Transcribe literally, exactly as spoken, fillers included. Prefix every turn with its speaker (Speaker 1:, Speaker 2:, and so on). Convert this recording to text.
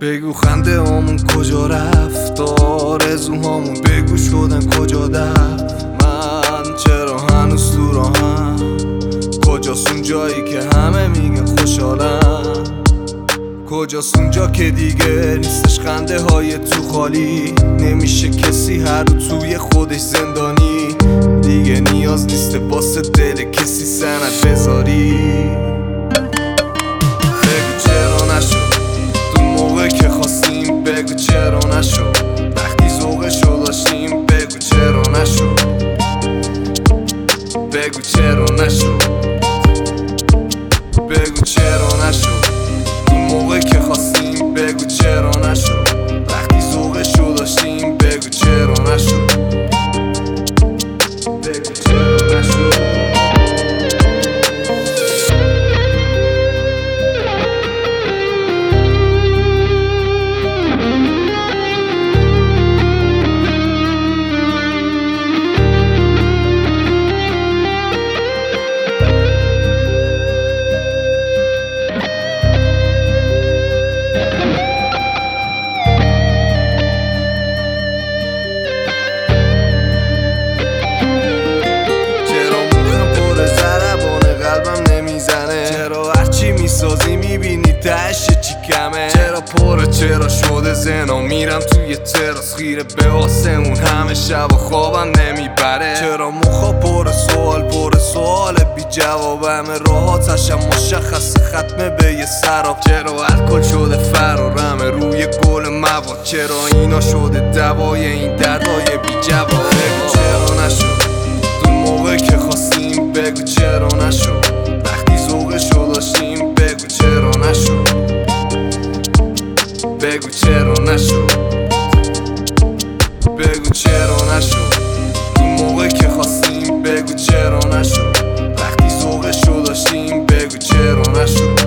Speaker 1: بگو خنده همون کجا رفت، آرزوهامون بگو شدن کجا دفت. من چرا هنوز تو راهم، کجاست اون جایی که همه میگن خوشحالم، کجاست اونجا که دیگه نیستش خنده های تو خالی، نمیشه کسی هر رو توی خودش زندانی، دیگه نیاز نیست واسه دل کسی سند بذاری. بگو چرا نشد تو موقع که خواستیم، بگو چرا نشد وقتی ذوقشو داشتیم، بگو چرا نشد، بگو چرا نشد، بگو چرا نشد تو موقع که خواستیم، بگو چرا نشد وقتی ذوقشو داشتیم، بگو چرا نشد، بگو چرا نشد. چرا هرچی میسازی میبینی تهش چی کمه، چرا پره چرا شده زنا میرم توی تراس خیره به آسمون، همه شب و خوابم نمیبره، چرا مخا پر سوال پر سوال بی جواب، همه راحتشم مشخص ختمه به یه سراب، چرا الکل شده فرارمه روی گل مواد، چرا اینا شده دوای این دردای بی جواب. بگو چرا نشد تو موقع که خواستیم، بگو چرا نشد ذوقشو داشتیم، بگو چرا نشد، بگو چرا نشد، بگو چرا نشد تو موقع که خواستیم، بگو چرا نشد وقتی ذوقشو داشتیم، بگو چرا نشد.